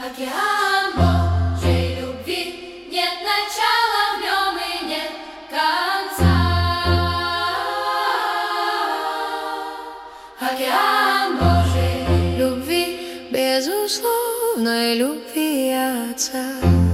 Океан Божьей любви, нет начала в нем и нет конца. Океан Божьей любви, безусловной любви Отца.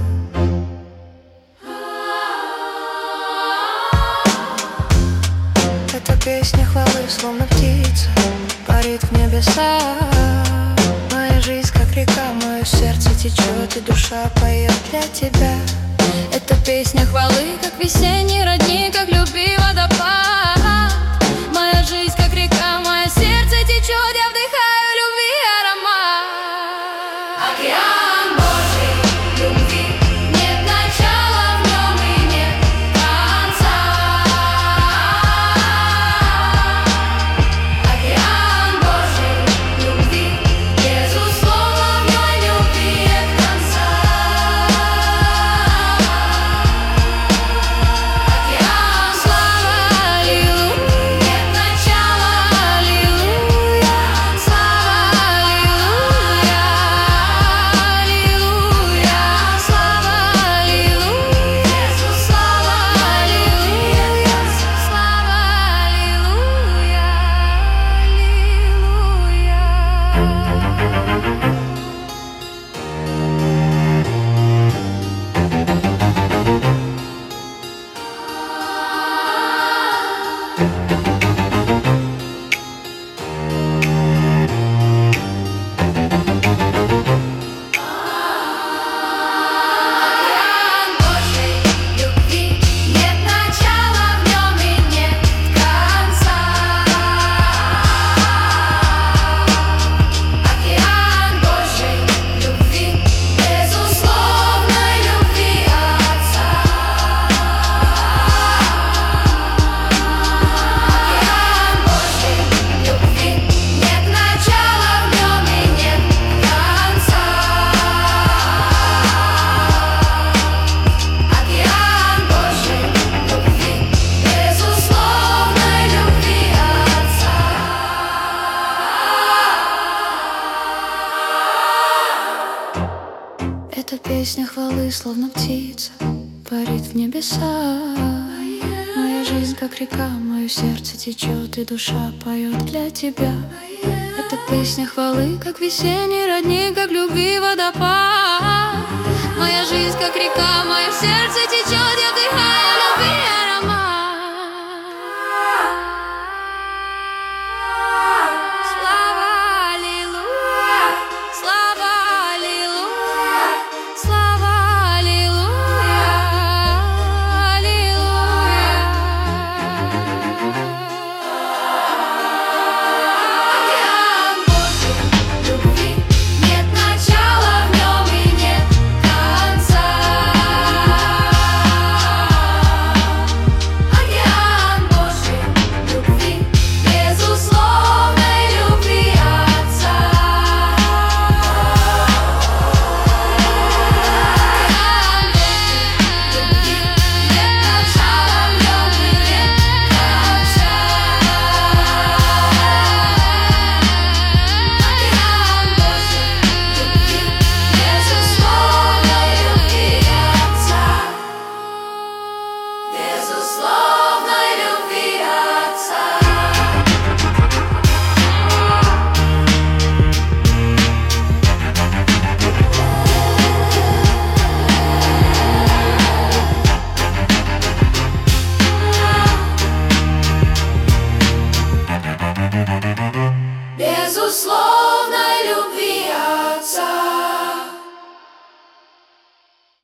Эта песня хвалы, словно птица, парит в небесах. Моя жизнь как река, мое сердце течет, и душа поет для тебя. Эта песня хвалы, как весенний родник, как любви водопад. Моя жизнь как река, мое сердце течет, я вдыхаю любви аромат. Океан Божьей любви, нет начала в нем и нет конца. Океан Божьей любви, безусловно, в ней любви нет конца. Океан, слава, аллилуйя, нет начала, аллилуйя, слава, аллилуйя, аллилуйя, слава, аллилуйя, Иисус, слава, аллилуйя, слава, аллилуйя, Океан Божьей любви, нет начала в нем и нет конца. Океан Божьей любви, безусловной любви Отца. Океан Божьей любви, нет начала в нем и нет конца. Океан Божьей любви, безусловной любви Отца. Эта песня хвалы, словно птица, парит в небесах. Моя жизнь как река, мое сердце течет, и душа поет для тебя. Эта песня хвалы, как весенний родник, как любви водопад. Моя жизнь как река, мое сердце